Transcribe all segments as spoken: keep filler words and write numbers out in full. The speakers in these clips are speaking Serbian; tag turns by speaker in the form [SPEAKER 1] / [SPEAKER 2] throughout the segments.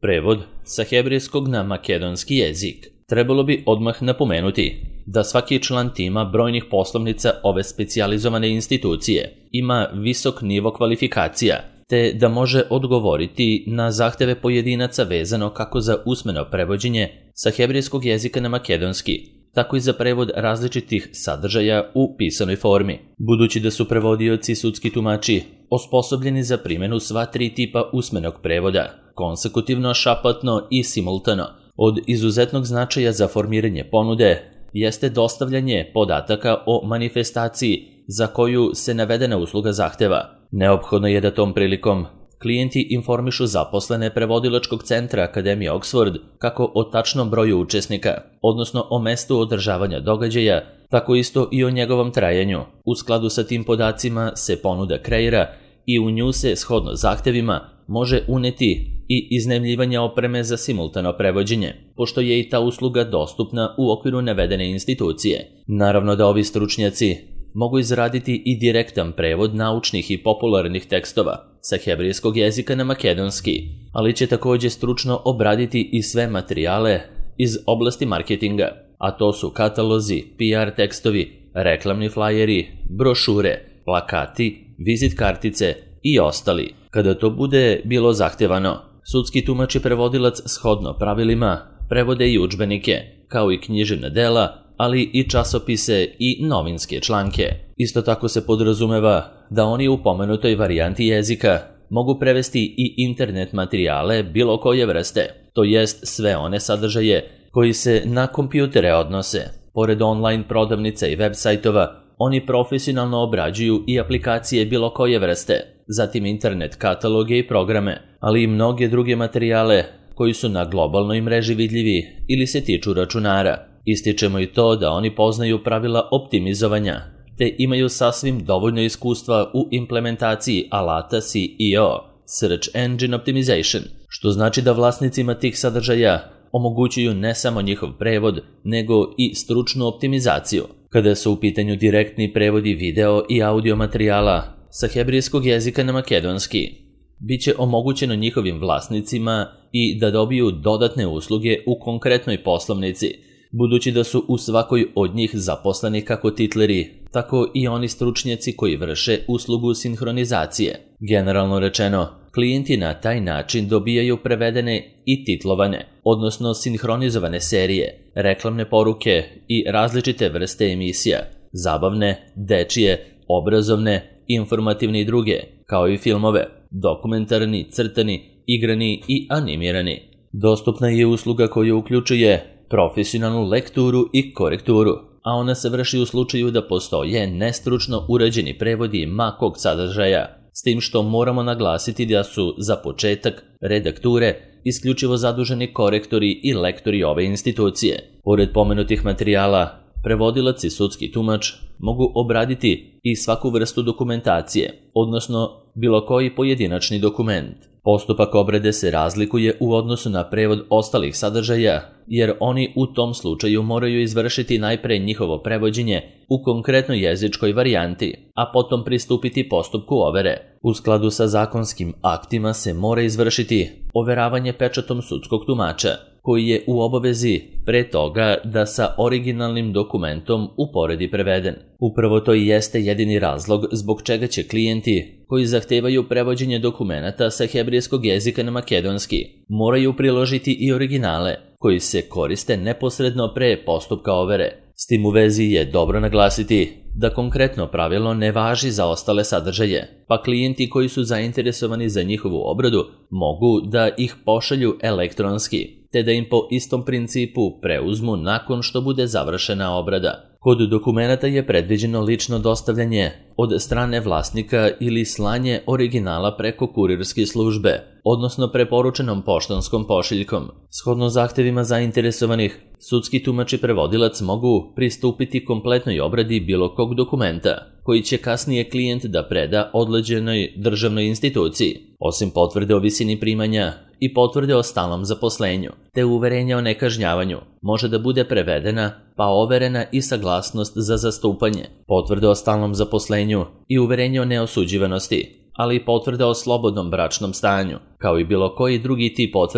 [SPEAKER 1] Prevod sa hebrejskog na makedonski jezik. Trebalo bi odmah napomenuti da svaki član tima brojnih poslovnica ove specijalizovane institucije ima visok nivo kvalifikacija, te da može odgovoriti na zahteve pojedinaca vezano kako za usmeno prevođenje sa hebrejskog jezika na makedonski, tako i za prevod različitih sadržaja u pisanoj formi. Budući da su prevodioci i sudski tumači osposobljeni za primjenu sva tri tipa usmenog prevoda, konsekutivno, šapatno i simultano, od izuzetnog značaja za formiranje ponude jeste dostavljanje podataka o manifestaciji za koju se navedena usluga zahteva. Neophodno je da tom prilikom klijenti informišu zaposlene prevodilačkog centra Akademije Oxford kako o tačnom broju učesnika, odnosno o mestu održavanja događaja, tako isto i o njegovom trajanju. U skladu sa tim podacima se ponuda kreira i u nju se, shodno zahtevima, može uneti i iznajmljivanje opreme za simultano prevođenje, pošto je i ta usluga dostupna u okviru navedene institucije. Naravno da ovi stručnjaci mogu izraditi i direktan prevod naučnih i popularnih tekstova sa hebrejskog jezika na makedonski, ali će također stručno obraditi i sve materijale iz oblasti marketinga, a to su katalozi, P R tekstovi, reklamni flajeri, brošure, plakati, vizit kartice i ostali. Kada to bude bilo zahtevano, sudski tumač i prevodilac shodno pravilima prevode i udžbenike, kao i književna dela, ali i časopise i novinske članke. Isto tako se podrazumeva da oni u pomenutoj varijanti jezika mogu prevesti i internet materijale bilo koje vrste, to jest sve one sadržaje koji se na kompjutere odnose. Pored online prodavnica i web sajtova, oni profesionalno obrađuju i aplikacije bilo koje vrste, zatim internet kataloge i programe, ali i mnoge druge materijale koji su na globalnoj mreži vidljivi ili se tiču računara. Ističemo i to da oni poznaju pravila optimizovanja, te imaju sasvim dovoljno iskustva u implementaciji alata S E O, Search Engine Optimization, što znači da vlasnicima tih sadržaja omogućuju ne samo njihov prevod, nego i stručnu optimizaciju. Kada su u pitanju direktni prevodi video i audio materijala sa hebrejskog jezika na makedonski, bit će omogućeno njihovim vlasnicima i da dobiju dodatne usluge u konkretnoj poslovnici, budući da su u svakoj od njih zaposleni kako titleri, tako i oni stručnjaci koji vrše uslugu sinhronizacije. Generalno rečeno, klijenti na taj način dobijaju prevedene i titlovane, odnosno sinhronizovane serije, reklamne poruke i različite vrste emisija, zabavne, dečije, obrazovne, informativne i druge, kao i filmove, dokumentarni, crtani, igrani i animirani. Dostupna je usluga koja uključuje profesionalnu lekturu i korekturu, a ona se vrši u slučaju da postoje nestručno urađeni prevodi ma kog sadržaja, s tim što moramo naglasiti da su za početak redakture isključivo zaduženi korektori i lektori ove institucije. Pored pomenutih materijala, prevodilac i sudski tumač mogu obraditi i svaku vrstu dokumentacije, odnosno bilo koji pojedinačni dokument. Postupak obrade se razlikuje u odnosu na prevod ostalih sadržaja, jer oni u tom slučaju moraju izvršiti najpre njihovo prevođenje u konkretnoj jezičkoj varijanti, a potom pristupiti postupku overe. U skladu sa zakonskim aktima se mora izvršiti overavanje pečatom sudskog tumača, koji je u obavezi pre toga da sa originalnim dokumentom uporedi preveden. Upravo to i jeste jedini razlog zbog čega će klijenti koji zahtevaju prevođenje dokumenata sa hebrejskog jezika na makedonski moraju priložiti i originale koji se koriste neposredno pre postupka overe. S tim u vezi je dobro naglasiti da konkretno pravilo ne važi za ostale sadržaje, pa klijenti koji su zainteresovani za njihovu obradu mogu da ih pošalju elektronski, te da im po istom principu preuzmu nakon što bude završena obrada. Kod dokumenata je predviđeno lično dostavljanje od strane vlasnika ili slanje originala preko kurirske službe, odnosno preporučenom poštanskom pošiljkom. Shodno zahtevima zainteresovanih, sudski tumač i prevodilac mogu pristupiti kompletnoj obradi bilo kog dokumenta, koji će kasnije klijent da preda određenoj državnoj instituciji, osim potvrde o visini primanja i potvrde o stalnom zaposlenju, te uverenja o nekažnjavanju, može da bude prevedena pa overena i saglasnost za zastupanje, potvrde o stalnom zaposlenju i uverenje o neosuđivanosti, ali i potvrde o slobodnom bračnom stanju, kao i bilo koji drugi tip potvrde,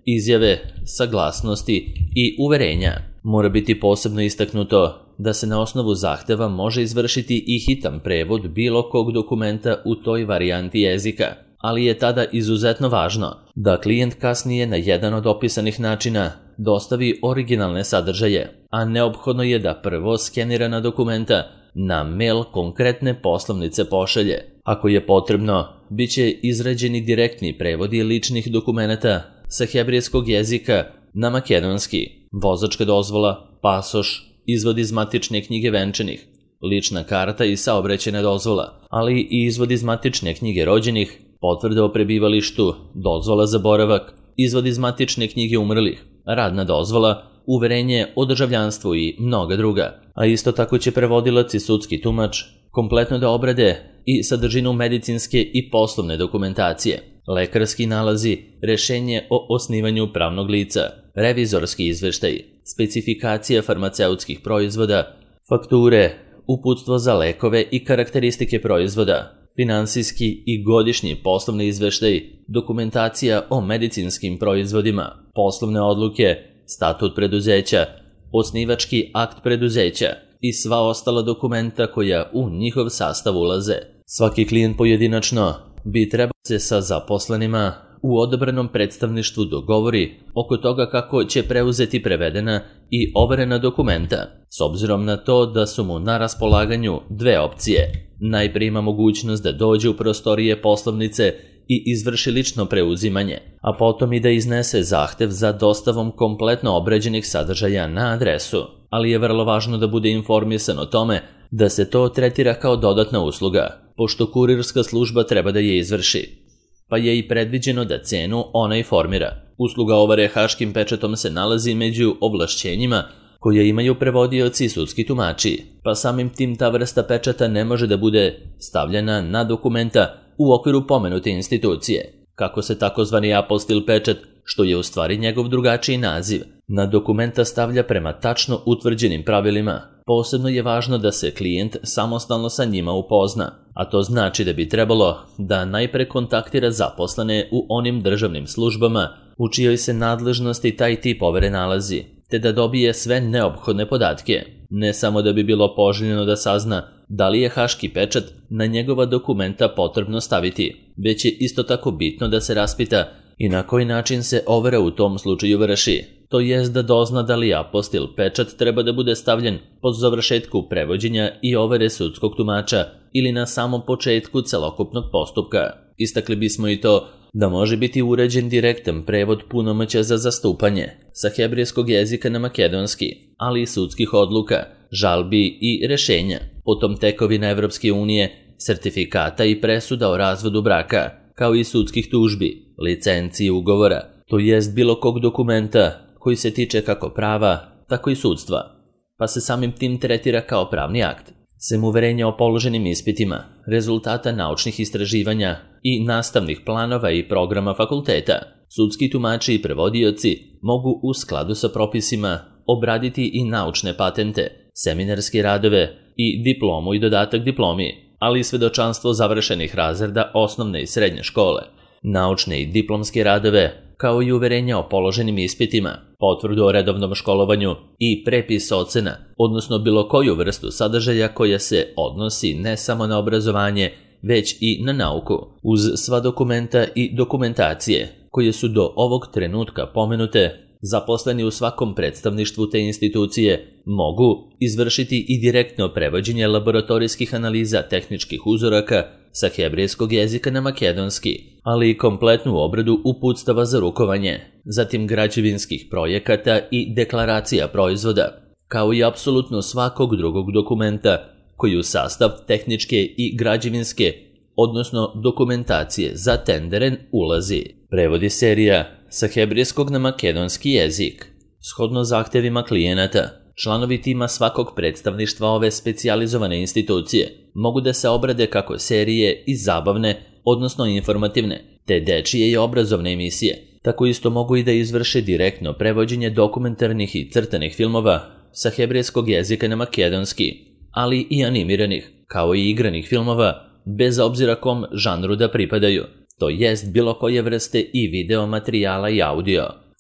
[SPEAKER 1] izjave, saglasnosti i uverenja. Mora biti posebno istaknuto da se na osnovu zahteva može izvršiti i hitan prevod bilo kog dokumenta u toj varijanti jezika, ali je tada izuzetno važno da klijent kasnije na jedan od opisanih načina dostavi originalne sadržaje, a neophodno je da prvo skenirana dokumenta na mail konkretne poslovnice pošalje. Ako je potrebno, bit će izrađeni direktni prevodi ličnih dokumenata sa hebrejskog jezika na makedonski, vozačka dozvola, pasoš, izvod iz matične knjige venčanih, lična karta i saobraćajna dozvola, ali i izvod iz matične knjige rođenih, potvrda o prebivalištu, dozvola za boravak, izvod iz matične knjige umrlih, radna dozvola, uverenje o državljanstvu i mnoga druga. A isto tako će prevodilac i sudski tumač kompletno da obrade i sadržinu medicinske i poslovne dokumentacije, lekarski nalazi, rešenje o osnivanju pravnog lica, revizorski izveštaj, specifikacija farmaceutskih proizvoda, fakture, uputstvo za lekove i karakteristike proizvoda, finansijski i godišnji poslovni izveštaj, dokumentacija o medicinskim proizvodima, poslovne odluke, statut preduzeća, osnivački akt preduzeća i sva ostala dokumenta koja u njihov sastav ulaze. Svaki klijent pojedinačno bi trebao se sa zaposlenima u odabranom predstavništvu dogovori oko toga kako će preuzeti prevedena i overena dokumenta, s obzirom na to da su mu na raspolaganju dve opcije. Najprije ima mogućnost da dođe u prostorije poslovnice i izvrši lično preuzimanje, a potom i da iznese zahtev za dostavom kompletno obrađenih sadržaja na adresu, ali je vrlo važno da bude informisan o tome da se to tretira kao dodatna usluga, pošto kurirska služba treba da je izvrši, pa je i predviđeno da cenu ona i formira. Usluga overe haškim pečatom se nalazi među ovlašćenjima koje imaju prevodioci i sudski tumači, pa samim tim ta vrsta pečata ne može da bude stavljena na dokumenta u okviru pomenute institucije. Kako se takozvani apostil pečat, što je u stvari njegov drugačiji naziv, na dokumenta stavlja prema tačno utvrđenim pravilima, posebno je važno da se klijent samostalno sa njima upozna, a to znači da bi trebalo da najpre kontaktira zaposlene u onim državnim službama u čijoj se nadležnosti taj tip overe nalazi, te da dobije sve neophodne podatke, ne samo da bi bilo poželjno da sazna da li je haški pečat na njegova dokumenta potrebno staviti, već je isto tako bitno da se raspita i na koji način se overa u tom slučaju vrši, to jest da dozna da li apostil pečat treba da bude stavljen pod završetku prevođenja i overe sudskog tumača ili na samom početku celokupnog postupka. Istakli bismo i to da može biti uređen direktan prevod punomoćja za zastupanje sa hebrejskog jezika na makedonski, ali i sudskih odluka, žalbi i rešenja, potom tekovina Evropske unije, sertifikata i presuda o razvodu braka, kao i sudskih tužbi, licenci i ugovora, to jest bilo kog dokumenta koji se tiče kako prava, tako i sudstva, pa se samim tim tretira kao pravni akt. Sem uverenja o položenim ispitima, rezultata naučnih istraživanja i nastavnih planova i programa fakulteta, sudski tumači i prevodioci mogu u skladu sa propisima obraditi i naučne patente, seminarske radove i diplomu i dodatak diplomi, ali i svedočanstvo završenih razreda osnovne i srednje škole, naučne i diplomske radove, kao i uverenja o položenim ispitima, potvrdu o redovnom školovanju i prepis ocena, odnosno bilo koju vrstu sadržaja koja se odnosi ne samo na obrazovanje, već i na nauku, uz sva dokumenta i dokumentacije koje su do ovog trenutka pomenute. Zaposleni u svakom predstavništvu te institucije mogu izvršiti i direktno prevođenje laboratorijskih analiza tehničkih uzoraka sa hebrejskog jezika na makedonski, ali i kompletnu obradu uputstava za rukovanje, zatim građevinskih projekata i deklaracija proizvoda, kao i apsolutno svakog drugog dokumenta koji u sastav tehničke i građevinske, odnosno dokumentacije za tenderen ulazi. Prevodi serija sa hebrejskog na makedonski jezik. Shodno zahtevima klijenata, članovi tima svakog predstavništva ove specijalizovane institucije mogu da se obrade kako serije i zabavne, odnosno informativne, te dečije i obrazovne emisije. Tako isto mogu i da izvrše direktno prevođenje dokumentarnih i crtanih filmova sa hebrejskog jezika na makedonski, ali i animiranih, kao i igranih filmova, bez obzira kom žanru da pripadaju, to jest bilo koje vrste i video materijala i audio.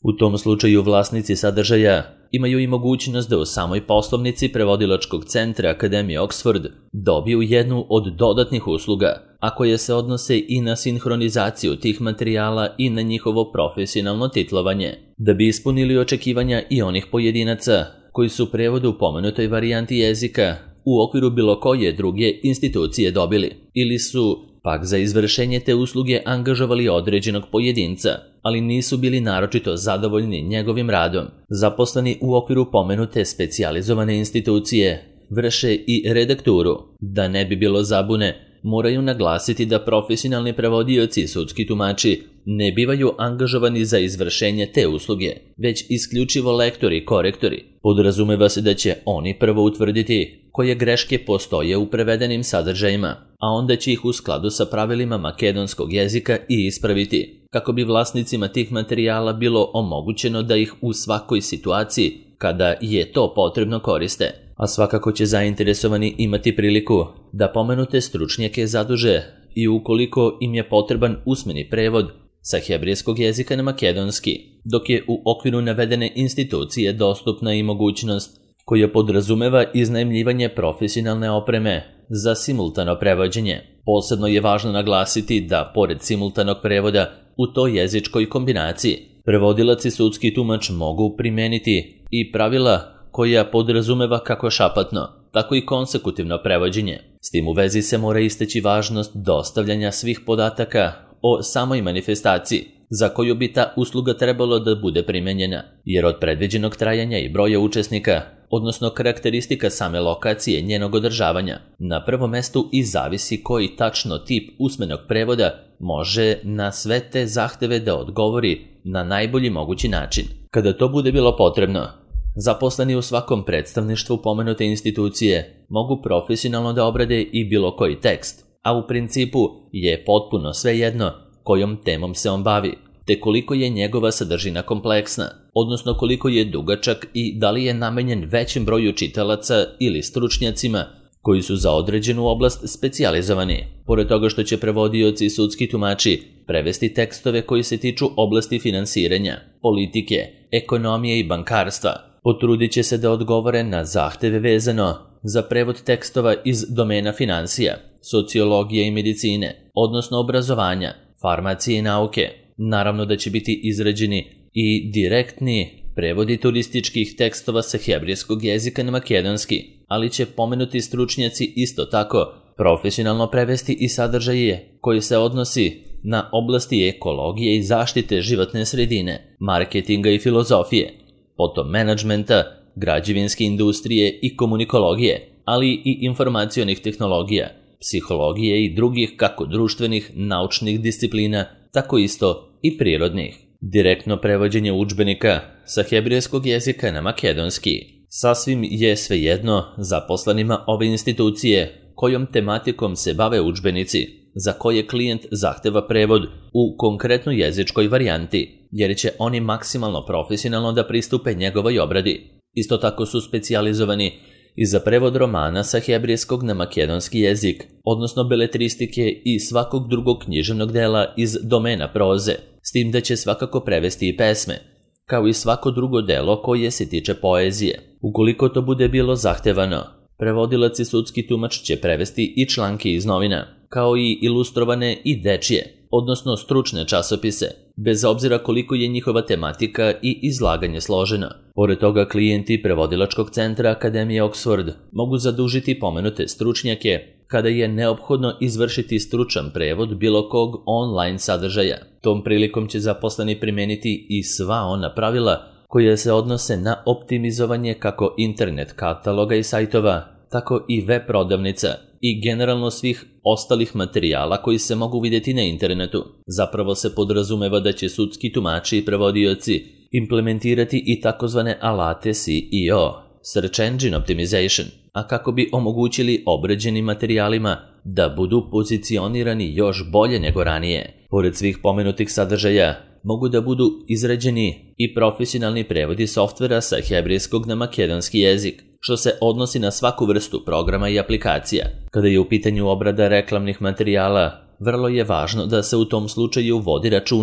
[SPEAKER 1] U tom slučaju vlasnici sadržaja imaju i mogućnost da u samoj poslovnici prevodilačkog centra Akademije Oxford dobiju jednu od dodatnih usluga, a koje se odnose i na sinhronizaciju tih materijala i na njihovo profesionalno titlovanje, da bi ispunili očekivanja i onih pojedinaca koji su prevod u pomenutoj varijanti jezika u okviru bilo koje druge institucije dobili, ili su pak za izvršenje te usluge angažovali određenog pojedinca, ali nisu bili naročito zadovoljni njegovim radom. Zaposleni u okviru pomenute specijalizovane institucije vrše i redakturu. Da ne bi bilo zabune, moraju naglasiti da profesionalni prevodioci i sudski tumači ne bivaju angažovani za izvršenje te usluge, već isključivo lektori i korektori. Podrazumeva se da će oni prvo utvrditi koje greške postoje u prevedenim sadržajima, a onda će ih u skladu sa pravilima makedonskog jezika i ispraviti, kako bi vlasnicima tih materijala bilo omogućeno da ih u svakoj situaciji, kada je to potrebno, koriste. A svakako će zainteresovani imati priliku da pomenute stručnjake zaduže i ukoliko im je potreban usmeni prevod sa hebrejskog jezika na makedonski, dok je u okviru navedene institucije dostupna i mogućnost koja podrazumeva iznajmljivanje profesionalne opreme za simultano prevođenje. Posebno je važno naglasiti da, pored simultanog prevoda u toj jezičkoj kombinaciji, prevodilac i sudski tumač mogu primeniti i pravila koja podrazumeva kako šapatno, tako i konsekutivno prevođenje. S tim u vezi se mora istaći važnost dostavljanja svih podataka o samoj manifestaciji za koju bi ta usluga trebalo da bude primenjena, jer od predviđenog trajanja i broja učesnika, odnosno karakteristika same lokacije njenog održavanja, na prvom mestu i zavisi koji tačno tip usmenog prevoda može na sve te zahteve da odgovori na najbolji mogući način. Kada to bude bilo potrebno, zaposleni u svakom predstavništvu pomenute institucije mogu profesionalno da obrade i bilo koji tekst, a u principu je potpuno svejedno kojom temom se on bavi, te koliko je njegova sadržina kompleksna, odnosno koliko je dugačak i da li je namenjen većem broju čitalaca ili stručnjacima koji su za određenu oblast specijalizovani. Pored toga što će prevodioci i sudski tumači prevesti tekstove koji se tiču oblasti finansiranja, politike, ekonomije i bankarstva, potrudit će se da odgovore na zahteve vezano za prevod tekstova iz domena financija, sociologije i medicine, odnosno obrazovanja, farmacije i nauke. Naravno da će biti izrađeni i direktni prevodi turističkih tekstova sa hebrejskog jezika na makedonski, ali će pomenuti stručnjaci isto tako profesionalno prevesti i sadržaje koji se odnosi na oblasti ekologije i zaštite životne sredine, marketinga i filozofije, potom menadžmenta, građevinske industrije i komunikologije, ali i informacionih tehnologija, psihologije i drugih kako društvenih, naučnih disciplina, tako isto i prirodnih. Direktno prevođenje udžbenika sa hebrejskog jezika na makedonski sasvim je svejedno zaposlenima ove institucije kojom tematikom se bave udžbenici za koje klijent zahteva prevod u konkretnoj jezičkoj varijanti, jer će oni maksimalno profesionalno da pristupe njegovoj obradi. Isto tako su specijalizovani i za prevod romana sa hebrejskog na makedonski jezik, odnosno beletristike i svakog drugog književnog dela iz domena proze, s tim da će svakako prevesti i pesme, kao i svako drugo delo koje se tiče poezije. Ukoliko to bude bilo zahtevano, prevodilac i sudski tumač će prevesti i članke iz novina, kao i ilustrovane i dečije, odnosno stručne časopise, bez obzira koliko je njihova tematika i izlaganje složeno. Pored toga, klijenti prevodilačkog centra Akademije Oxford mogu zadužiti pomenute stručnjake kada je neophodno izvršiti stručan prevod bilo kog online sadržaja. Tom prilikom će zaposleni primeniti i sva ona pravila koje se odnose na optimizovanje kako internet kataloga i sajtova, tako i web prodavnica i generalno svih ostalih materijala koji se mogu vidjeti na internetu. Zapravo se podrazumeva da će sudski tumači i prevodioci implementirati i takozvane alate S E O, Search Engine Optimization, a kako bi omogućili obrađenim materijalima da budu pozicionirani još bolje nego ranije. Pored svih pomenutih sadržaja, mogu da budu izrađeni i profesionalni prevodi softvera sa hebrejskog na makedonski jezik, što se odnosi na svaku vrstu programa i aplikacija. Kada je u pitanju obrada reklamnih materijala, vrlo je važno da se u tom slučaju vodi računa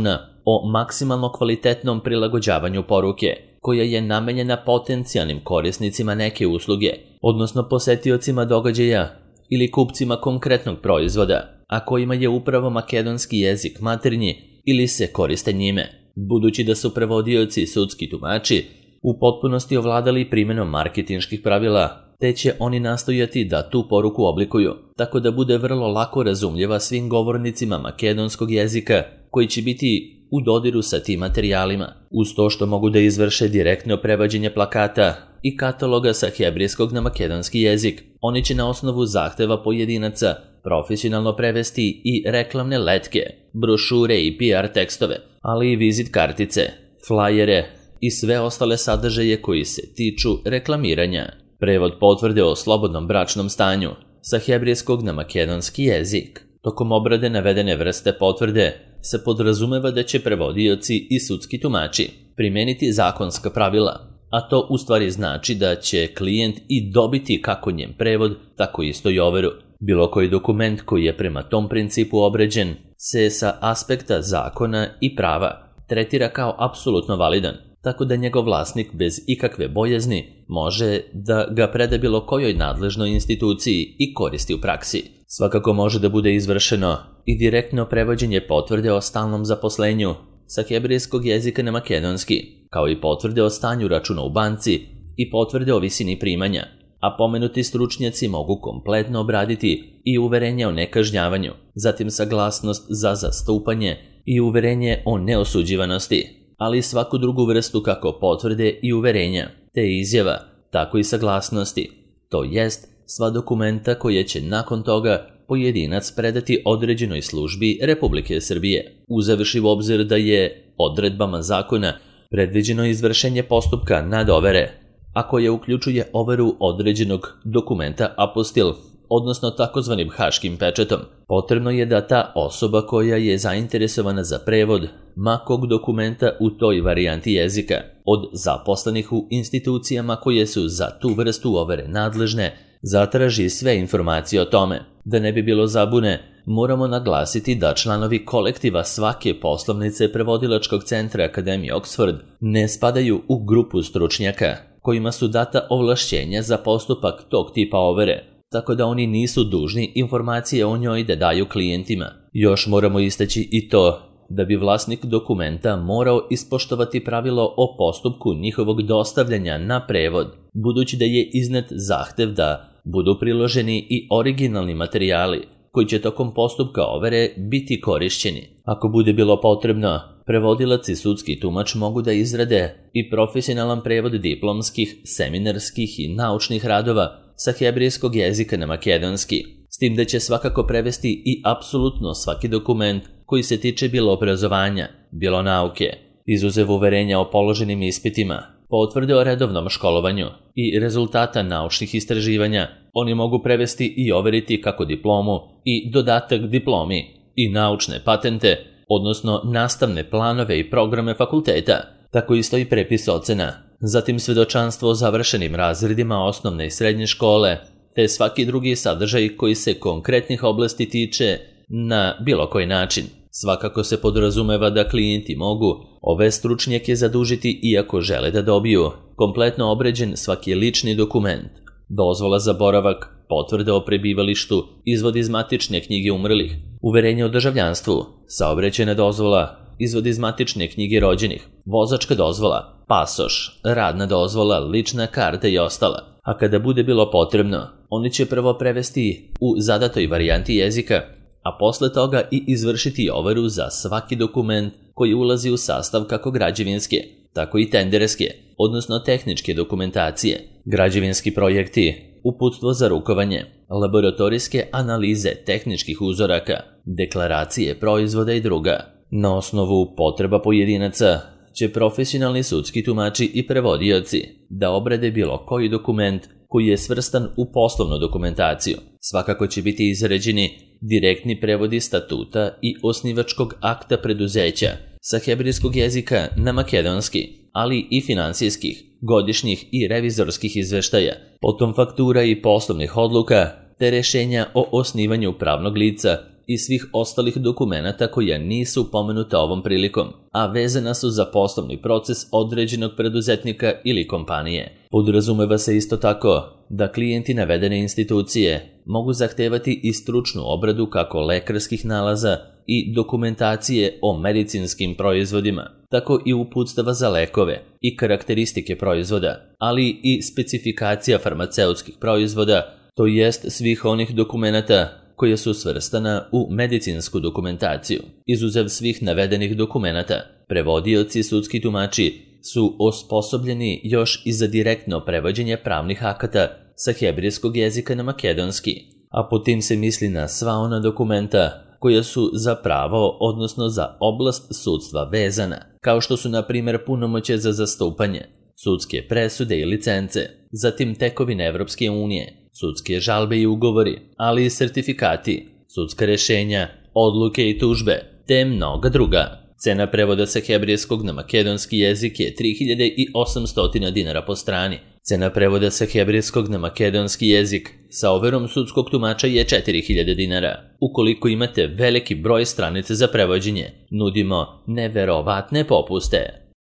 [SPEAKER 1] o maksimalno kvalitetnom prilagođavanju poruke, koja je namenjena potencijalnim korisnicima neke usluge, odnosno posetiocima događaja ili kupcima konkretnog proizvoda, a kojima je upravo makedonski jezik maternji ili se koriste njime, budući da su prevodioci i sudski tumači u potpunosti ovladali primjenom marketinških pravila, te će oni nastojati da tu poruku oblikuju, tako da bude vrlo lako razumljiva svim govornicima makedonskog jezika koji će biti u dodiru sa tim materijalima, uz to što mogu da izvrše direktno prevođenje plakata i kataloga sa hebrejskog na makedonski jezik. Oni će na osnovu zahteva pojedinaca profesionalno prevesti i reklamne letke, brošure i P R tekstove, ali i vizit kartice, flajere i sve ostale sadržaje koji se tiču reklamiranja. Prevod potvrde o slobodnom bračnom stanju sa hebrejskog na makedonski jezik. Tokom obrade navedene vrste potvrde se podrazumeva da će prevodioci i sudski tumači primeniti zakonska pravila, a to u stvari znači da će klijent i dobiti kako njen prevod, tako isto i overu. Bilo koji dokument koji je prema tom principu obređen se sa aspekta zakona i prava tretira kao apsolutno validan, tako da njegov vlasnik bez ikakve bojazni može da ga preda bilo kojoj nadležnoj instituciji i koristi u praksi. Svakako može da bude izvršeno i direktno prevođenje potvrde o stalnom zaposlenju sa hebrejskog jezika na makedonski, kao i potvrde o stanju računa u banci i potvrde o visini primanja, a pomenuti stručnjaci mogu kompletno obraditi i uverenje o nekažnjavanju, zatim saglasnost za zastupanje i uverenje o neosuđivanosti, ali i svaku drugu vrstu kako potvrde i uverenja, te izjava, tako i saglasnosti, to jest sva dokumenta koje će nakon toga pojedinac predati određenoj službi Republike Srbije, uzevši u obzir da je odredbama zakona predviđeno izvršenje postupka nadovere, a koje uključuje overu određenog dokumenta apostil, odnosno takozvanim haškim pečetom. Potrebno je da ta osoba koja je zainteresovana za prevod makog dokumenta u toj varijanti jezika od zaposlenih u institucijama koje su za tu vrstu overe nadležne zatraži sve informacije o tome. Da ne bi bilo zabune, moramo naglasiti da članovi kolektiva svake poslovnice Prevodilačkog centra Akademije Oxford ne spadaju u grupu stručnjaka kojima su data ovlašćenja za postupak tog tipa overe, tako da oni nisu dužni informacije o njoj da daju klijentima. Još moramo istaći i to da bi vlasnik dokumenta morao ispoštovati pravilo o postupku njihovog dostavljanja na prevod, budući da je iznet zahtev da budu priloženi i originalni materijali koji će tokom postupka overe biti korišćeni. Ako bude bilo potrebno, prevodilac i sudski tumač mogu da izrade i profesionalan prevod diplomskih, seminarskih i naučnih radova sa hebrejskog jezika na makedonski, s tim da će svakako prevesti i apsolutno svaki dokument koji se tiče bilo obrazovanja, bilo nauke, izuzev uverenja o položenim ispitima, potvrde o redovnom školovanju i rezultata naučnih istraživanja. Oni mogu prevesti i overiti kako diplomu i dodatak diplomi i naučne patente, odnosno nastavne planove i programe fakulteta, tako isto i prepis ocena, zatim svedočanstvo o završenim razredima osnovne i srednje škole, te svaki drugi sadržaj koji se konkretnih oblasti tiče na bilo koji način. Svakako se podrazumeva da klijenti mogu ove stručnjake zadužiti iako žele da dobiju kompletno obređen svaki lični dokument, dozvola za boravak, potvrda o prebivalištu, izvod iz matične knjige umrlih, uverenje o državljanstvu, saobraćajna dozvola, izvod iz matične knjige rođenih, vozačka dozvola, pasoš, radna dozvola, lična karta i ostala. A kada bude bilo potrebno, oni će prvo prevesti u zadatoj varijanti jezika, a posle toga i izvršiti overu za svaki dokument koji ulazi u sastav kako građevinske, tako i tenderske, odnosno tehničke dokumentacije, građevinski projekti, uputstvo za rukovanje, laboratorijske analize tehničkih uzoraka, deklaracije proizvoda i druga. Na osnovu potreba pojedinaca će profesionalni sudski tumači i prevodioci da obrade bilo koji dokument koji je svrstan u poslovnu dokumentaciju. Svakako će biti izrađeni direktni prevodi statuta i osnivačkog akta preduzeća sa hebrejskog jezika na makedonski, ali i finansijskih, godišnjih i revizorskih izveštaja, potom faktura i poslovnih odluka, te rešenja o osnivanju pravnog lica i svih ostalih dokumenata koja nisu pomenuta ovom prilikom, a vezana su za poslovni proces određenog preduzetnika ili kompanije. Podrazumeva se isto tako da klijenti navedene institucije mogu zahtevati i stručnu obradu kako lekarskih nalaza i dokumentacije o medicinskim proizvodima, tako i uputstava za lekove i karakteristike proizvoda, ali i specifikacija farmaceutskih proizvoda, to jest svih onih dokumenata koja su svrstana u medicinsku dokumentaciju. Izuzev svih navedenih dokumenata, prevodioci i sudski tumači su osposobljeni još i za direktno prevođenje pravnih akata sa hebrejskog jezika na makedonski, a po tim se misli na sva ona dokumenta koja su za pravo, odnosno za oblast sudstva vezana, kao što su na primjer punomoćje za zastupanje, sudske presude i licence, zatim tekovine Evropske unije, sudske žalbe i ugovori, ali i sertifikati, sudska rešenja, odluke i tužbe, te mnoga druga. Cena prevoda sa hebrejskog na makedonski jezik je tri hiljade osamsto dinara po strani. Cena prevoda sa hebrejskog na makedonski jezik sa overom sudskog tumača je četiri hiljade dinara. Ukoliko imate veliki broj stranica za prevođenje, nudimo neverovatne popuste.